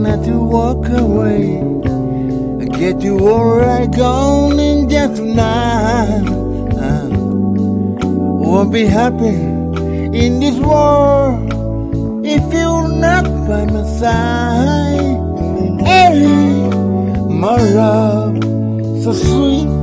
not to walk away. I get you alright gone in just tonight. Won't be happy in this world if you're not by my side. Hey, my love, so sweet.